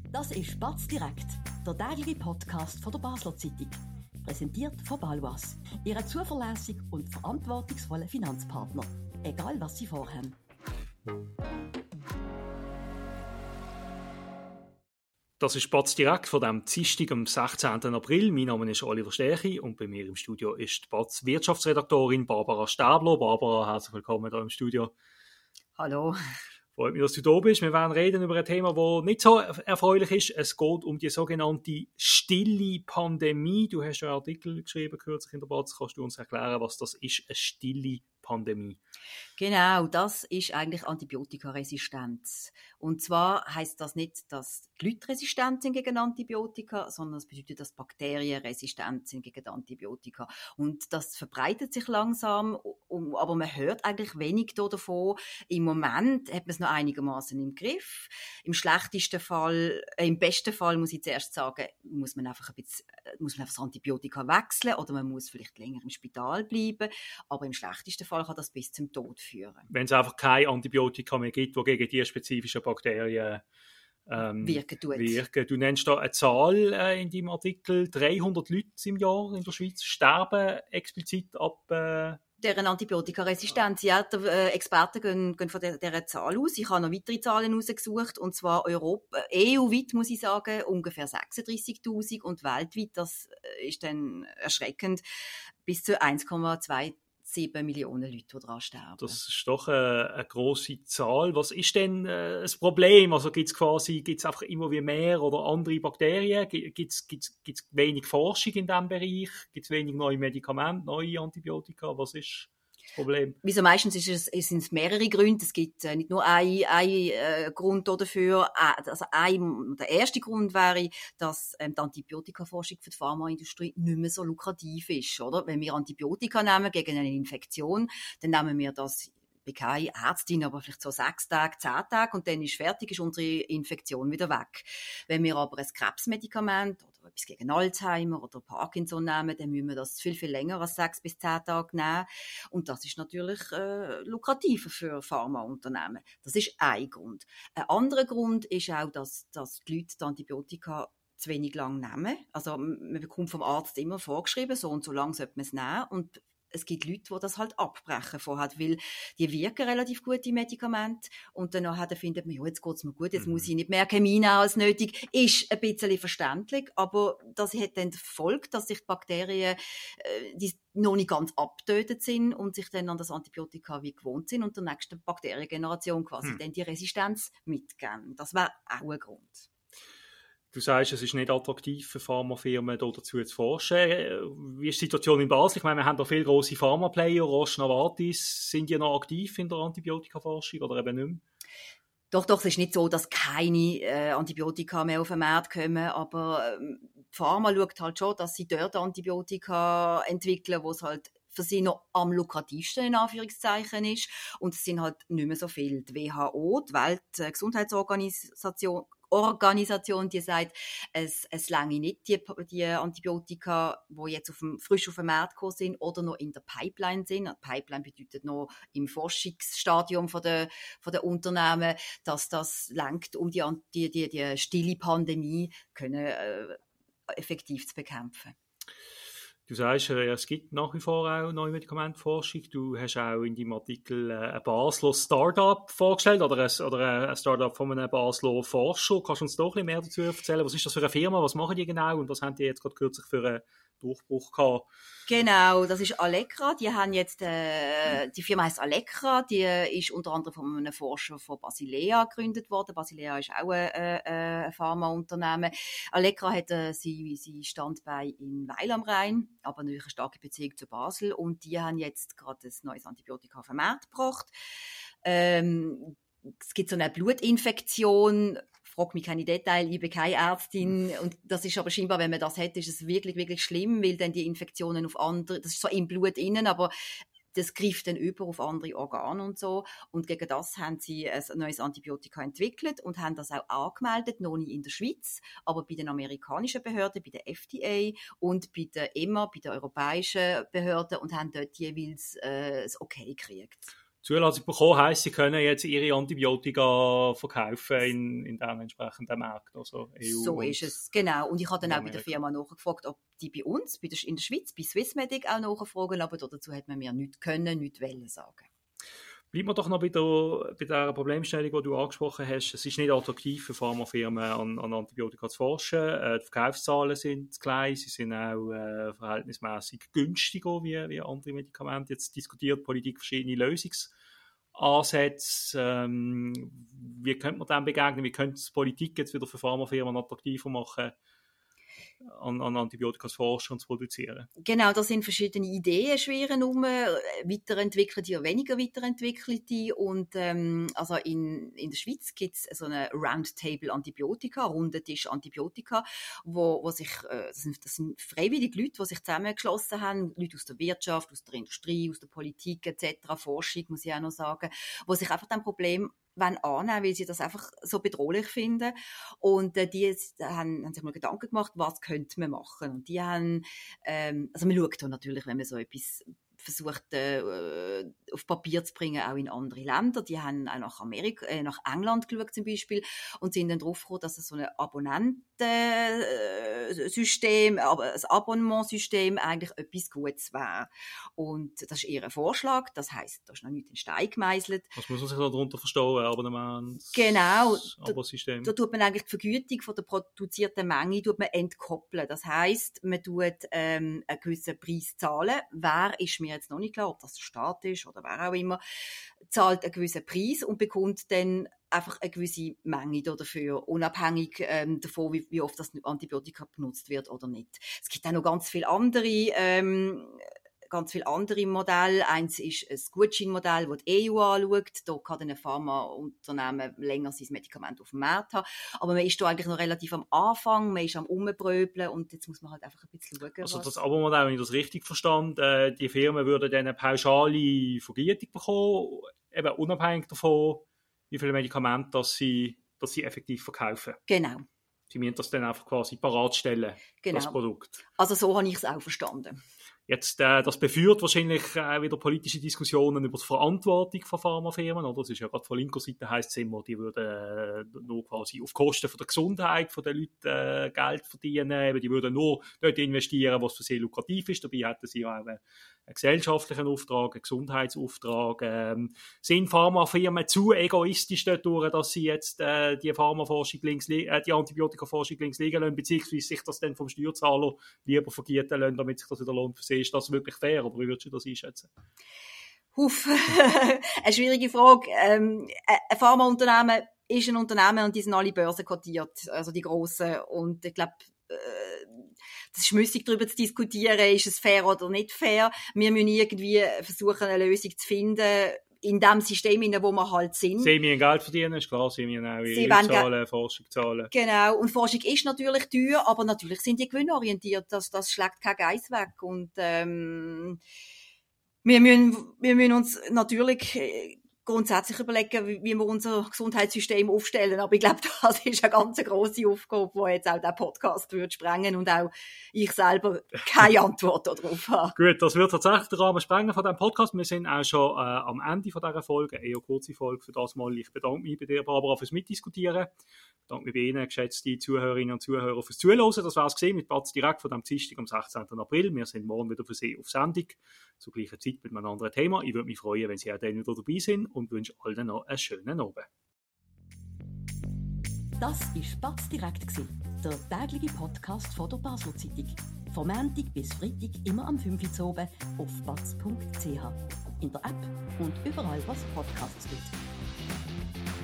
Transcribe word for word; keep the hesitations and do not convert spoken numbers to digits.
Das ist Batz direkt, der tägliche Podcast von der Basler Zeitung. Präsentiert von Baloise, Ihrem zuverlässigen und verantwortungsvollen Finanzpartner. Egal, was Sie vorhaben. Das ist Batz direkt von dem Dienstag am sechzehnten April. Mein Name ist Oliver Stärchi und bei mir im Studio ist die Batz Wirtschaftsredaktorin Barbara Stäbler. Barbara, herzlich willkommen hier im Studio. Hallo. Freut mich, dass du da bist. Wir werden reden über ein Thema, das nicht so erfreulich ist. Es geht um die sogenannte stille Pandemie. Du hast einen Artikel geschrieben kürzlich in der Batz. Kannst du uns erklären, was das ist, eine stille Pandemie? Genau, das ist eigentlich Antibiotikaresistenz. Und zwar heisst das nicht, dass die Leute resistent sind gegen Antibiotika, sondern es bedeutet, dass Bakterien resistent sind gegen Antibiotika. Und das verbreitet sich langsam, aber man hört eigentlich wenig davon. Im Moment hat man es noch einigermaßen im Griff. Im schlechtesten Fall, äh, im besten Fall muss ich zuerst sagen, muss man einfach ein bisschen, muss man einfach das Antibiotika wechseln oder man muss vielleicht länger im Spital bleiben. Aber im schlechtesten Fall kann das bis zum Tod führen. Wenn es einfach kein Antibiotika mehr gibt, das gegen die spezifischen Bakterien ähm, wirken tut. Wirken. Du nennst da eine Zahl äh, in deinem Artikel, dreihundert Leute im Jahr in der Schweiz sterben explizit ab äh, deren Antibiotikaresistenz. Ja, die äh, Experten gehen, gehen von dieser Zahl aus. Ich habe noch weitere Zahlen herausgesucht, und zwar Europa, E U-weit, muss ich sagen, ungefähr sechsunddreissigtausend und weltweit, das ist dann erschreckend, bis zu eins Komma zwei sieben Millionen Leute, die daran sterben. Das ist doch eine, eine grosse Zahl. Was ist denn äh, das Problem? Also gibt es quasi gibt's einfach immer wie mehr oder andere Bakterien? Gibt es wenig Forschung in diesem Bereich? Gibt es wenig neue Medikamente, neue Antibiotika? Was ist das Problem? Wieso meistens ist es, es sind mehrere Gründe. Es gibt äh, nicht nur einen äh, Grund dafür. Äh, also ein, der erste Grund wäre, dass ähm, die Antibiotikaforschung für die Pharmaindustrie nicht mehr so lukrativ ist. Oder? Wenn wir Antibiotika nehmen gegen eine Infektion, dann nehmen wir das, ich bin keine Ärztin, aber vielleicht so sechs Tage, zehn Tage und dann ist fertig, ist unsere Infektion wieder weg. Wenn wir aber ein Krebsmedikament oder etwas gegen Alzheimer oder Parkinson nehmen, dann müssen wir das viel, viel länger als sechs bis zehn Tage nehmen. Und das ist natürlich äh, lukrativer für Pharmaunternehmen. Das ist ein Grund. Ein anderer Grund ist auch, dass, dass die Leute die Antibiotika zu wenig lang nehmen. Also man bekommt vom Arzt immer vorgeschrieben, so und so lang sollte man es nehmen. Und es gibt Leute, die das halt abbrechen vorher, weil die wirken relativ gut, die Medikamente. Und dann findet man, ja, jetzt geht es mir gut, jetzt mhm. muss ich nicht mehr Chemie nehmen als nötig. Ist ein bisschen verständlich, aber das hat dann die Folge, dass sich die Bakterien, äh, die noch nicht ganz abgetötet sind und sich dann an das Antibiotika wie gewohnt sind und der nächsten Bakteriengeneration quasi mhm. dann die Resistenz mitgeben. Das wäre auch ein Grund. Du sagst, es ist nicht attraktiv für Pharmafirmen, dazu zu forschen. Wie ist die Situation in Basel? Ich meine, wir haben da viele grosse Pharmaplayer, Roche, Novartis. Sind die noch aktiv in der Antibiotikaforschung oder eben nicht mehr? Doch, doch, es ist nicht so, dass keine äh, Antibiotika mehr auf den Markt kommen, aber ähm, die Pharma schaut halt schon, dass sie dort Antibiotika entwickeln, wo es halt für sie noch am lukrativsten in Anführungszeichen ist. Und es sind halt nicht mehr so viele. Die W H O, die Weltgesundheitsorganisation, Organisation, die sagt, es, es lange nicht die, die Antibiotika, die jetzt auf dem, frisch auf dem Markt gekommen sind oder noch in der Pipeline sind. Die Pipeline bedeutet noch im Forschungsstadium von der, von der Unternehmen, dass das langt, um die, die, die, die stille Pandemie können, äh, effektiv zu bekämpfen. Du sagst, es gibt nach wie vor auch neue Medikamentenforschung. Du hast auch in deinem Artikel ein Basler Startup vorgestellt oder ein, oder ein Startup von einem Basler Forscher. Kannst du uns da ein bisschen mehr dazu erzählen? Was ist das für eine Firma? Was machen die genau? Und was haben die jetzt gerade kürzlich für einen Durchbruch gehabt? Genau, das ist Allegra. Die haben jetzt, äh, die Firma heißt Allegra. Die ist unter anderem von einem Forscher von Basilea gegründet worden. Basilea ist auch ein, äh, ein Pharmaunternehmen. Allegra hat äh, sie, sie Standbein in Weil am Rhein, aber natürlich eine starke Beziehung zu Basel. Und die haben jetzt gerade ein neues Antibiotika auf den Markt gebracht. Ähm, es gibt so eine Blutinfektion. Frag mich keine Details, ich bin keine Ärztin. Und das ist aber scheinbar, wenn man das hat, ist es wirklich, wirklich schlimm, weil dann die Infektionen auf andere, das ist so im Blut innen, aber das greift dann über auf andere Organe und so. Und gegen das haben sie ein neues Antibiotika entwickelt und haben das auch angemeldet, noch nicht in der Schweiz, aber bei den amerikanischen Behörden, bei der F D A und bei der E M A, bei den europäischen Behörden, und haben dort jeweils äh, das Okay gekriegt. Zulassung bekommen heisst, sie können jetzt ihre Antibiotika verkaufen in, in den entsprechenden Märkten. Also E U so ist es, genau. Und ich habe dann auch bei der Firma nachgefragt, ob die bei uns, bei der, in der Schweiz, bei Swissmedic auch nachfragen, aber dazu hat man mir nichts können, nichts wollen sagen. Bleiben wir doch noch bei der, bei der Problemstellung, die du angesprochen hast. Es ist nicht attraktiv für Pharmafirmen, an, an Antibiotika zu forschen. Äh, die Verkaufszahlen sind klein, sie sind auch äh, verhältnismäßig günstiger wie, wie andere Medikamente. Jetzt diskutiert die Politik verschiedene Lösungsansätze. Ähm, wie könnte man dem begegnen? Wie könnte die Politik jetzt wieder für Pharmafirmen attraktiver machen, an, an Antibiotika zu forschen und zu produzieren? Genau, da sind verschiedene Ideen schweren um, weiterentwickelte oder weniger weiterentwickelte. Und ähm, also in, in der Schweiz gibt es so eine Roundtable Antibiotika, runde Tisch Antibiotika, wo, wo sich, äh, das, sind, das sind freiwillige Leute, die sich zusammengeschlossen haben, Leute aus der Wirtschaft, aus der Industrie, aus der Politik et cetera, Forschung, muss ich auch noch sagen, wo sich einfach dem Problem annehmen, weil sie das einfach so bedrohlich finden. Und äh, die haben, haben sich mal Gedanken gemacht, was könnte man machen. Und die haben, ähm, also man schaut da natürlich, wenn man so etwas versucht äh, auf Papier zu bringen, auch in andere Länder. Die haben auch nach Amerika, äh, nach England geschaut zum Beispiel und sind dann drauf gekommen, dass es so ein Abonnentensystem, aber ein Abonnementsystem eigentlich etwas Gutes wäre. Und das ist ihr Vorschlag. Das heisst, da ist noch nicht in Stein gemeißelt. Was muss man sich darunter verstehen? Abonnements- Genau. Abosystem. Da, da tut man eigentlich die Vergütung von der produzierten Menge tut man entkoppeln. Das heisst, man tut ähm, einen gewissen Preis zahlen. Wer ist mir jetzt noch nicht klar, ob das der Staat ist oder wer auch immer, zahlt einen gewissen Preis und bekommt dann einfach eine gewisse Menge dafür, unabhängig ähm, davon, wie, wie oft das Antibiotika benutzt wird oder nicht. Es gibt auch noch ganz viele andere ähm, ganz viele andere Modelle. Eins ist ein Gutscheinmodell, das die E U anschaut. Da kann dann ein Pharmaunternehmen länger sein Medikament auf dem Markt haben. Aber man ist da eigentlich noch relativ am Anfang, man ist am Umpröbeln und jetzt muss man halt einfach ein bisschen schauen. Also was das Abo-Modell, wenn ich das richtig verstand, äh, die Firmen würden dann eine pauschale Vergütung bekommen, eben unabhängig davon, wie viele Medikamente dass sie, dass sie effektiv verkaufen. Genau. Sie müssen das dann einfach quasi parat stellen, genau. das Produkt. Also so habe ich es auch verstanden. Jetzt, äh, das beführt wahrscheinlich äh, wieder politische Diskussionen über die Verantwortung von Pharmafirmen. Oder? Das ist ja gerade von linker Seite heisst es immer, die würden äh, nur quasi auf Kosten von der Gesundheit der Leute äh, Geld verdienen. Die würden nur dort investieren, was für sie lukrativ ist. Dabei hätten sie auch einen, einen gesellschaftlichen Auftrag, einen Gesundheitsauftrag. Ähm, sind Pharmafirmen zu egoistisch dadurch, dass sie jetzt äh, die Pharmaforschung links, äh, die Antibiotikaforschung links liegen lassen, beziehungsweise sich das dann vom Steuerzahler lieber vergüten lassen, damit sich das wieder lohnt für sie? Ist das wirklich fair, oder wie würdest du das einschätzen? Huff, eine schwierige Frage. Ähm, ein Pharmaunternehmen ist ein Unternehmen und die sind alle börsenkotiert, also die grossen. Und ich glaube, äh, das ist müßig, darüber zu diskutieren, ist es fair oder nicht fair. Wir müssen irgendwie versuchen, eine Lösung zu finden, in dem System, in dem wir halt sind. Sie müssen Geld verdienen, ist klar, sie müssen auch ihre Leute zahlen, Forschung zahlen. Genau, und Forschung ist natürlich teuer, aber natürlich sind die gewinnorientiert, das, das schlägt kein Geiss weg. Und ähm, wir, müssen, wir müssen uns natürlich grundsätzlich überlegen, wie wir unser Gesundheitssystem aufstellen. Aber ich glaube, das ist eine ganz grosse Aufgabe, die jetzt auch der Podcast würde sprengen und auch ich selber keine Antwort darauf habe. Gut, das wird tatsächlich den Rahmen sprengen von diesem Podcast. Wir sind auch schon äh, am Ende von dieser Folge, eine eher kurze Folge für das Mal. Ich bedanke mich bei dir, Barbara, fürs Mitdiskutieren. Ich bedanke mich bei Ihnen, geschätzte Zuhörerinnen und Zuhörer, fürs Zuhören. Das war es gesehen mit Batz direkt von dem Dienstag am sechzehnten April. Wir sind morgen wieder für Sie auf Sendung, zur gleichen Zeit mit einem anderen Thema. Ich würde mich freuen, wenn Sie auch dann wieder dabei sind und wünsche allen noch einen schönen Abend. Das war Batz direkt, der tägliche Podcast von der Basler Zeitung. Von Montag bis Freitag immer am fünf Uhr oben auf batz punkt c h. In der App und überall, was Podcasts gibt.